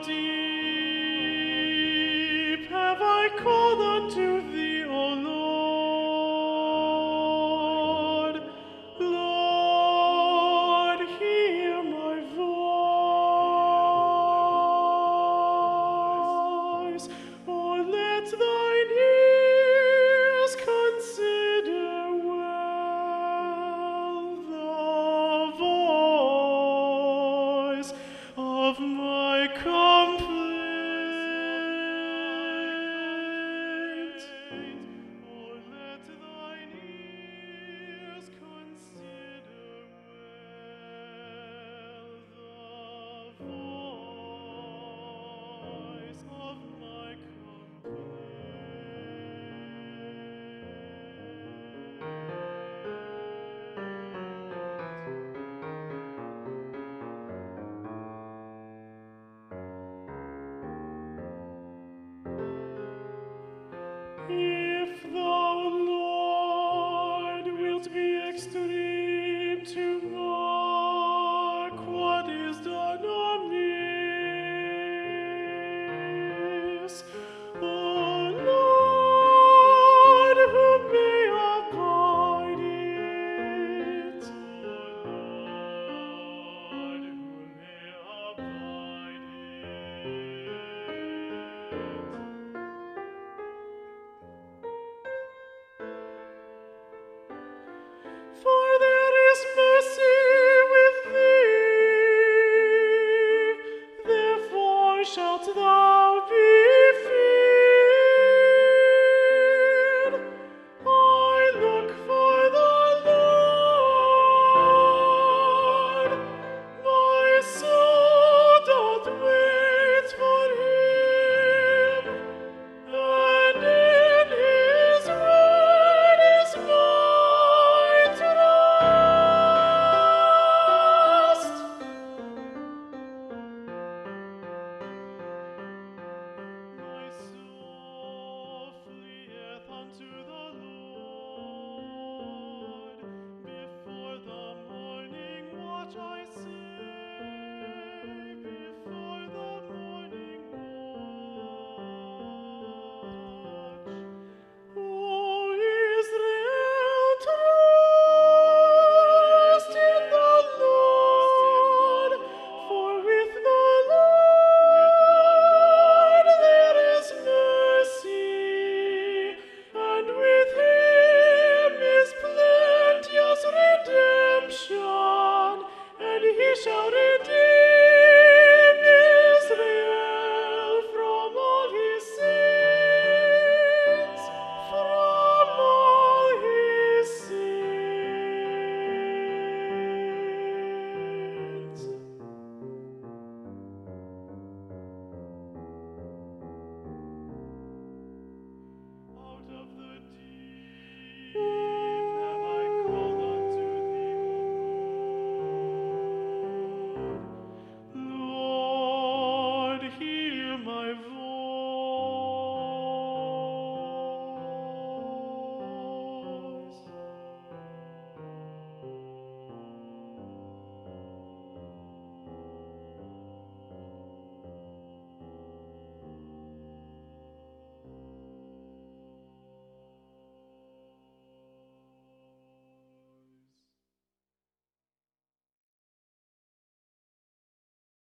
deep have I called unto thee, O Lord. Lord, hear my voice. Oh, let thine ears consider well the voice of my complaint. Oh, let thine ears consider well the voice of my If thou, Lord, wilt be extreme to mark what is done amiss, O Lord, who may abide it? O Lord, who may abide it? For there is mercy with thee, therefore shalt thou be feared. I look for the Lord, my soul doth wait for him, and in his word is my trust. My soul fleeth unto the Lord. Before the morning watch I say, before the morning watch. O Israel, trust in the Lord, for with the Lord there is mercy, and with him is plenteous redemption, and he shall redeem Israel from all his sins, from all his sins. Out of the deep have I called unto thee, O Lord. Lord, hear my voice.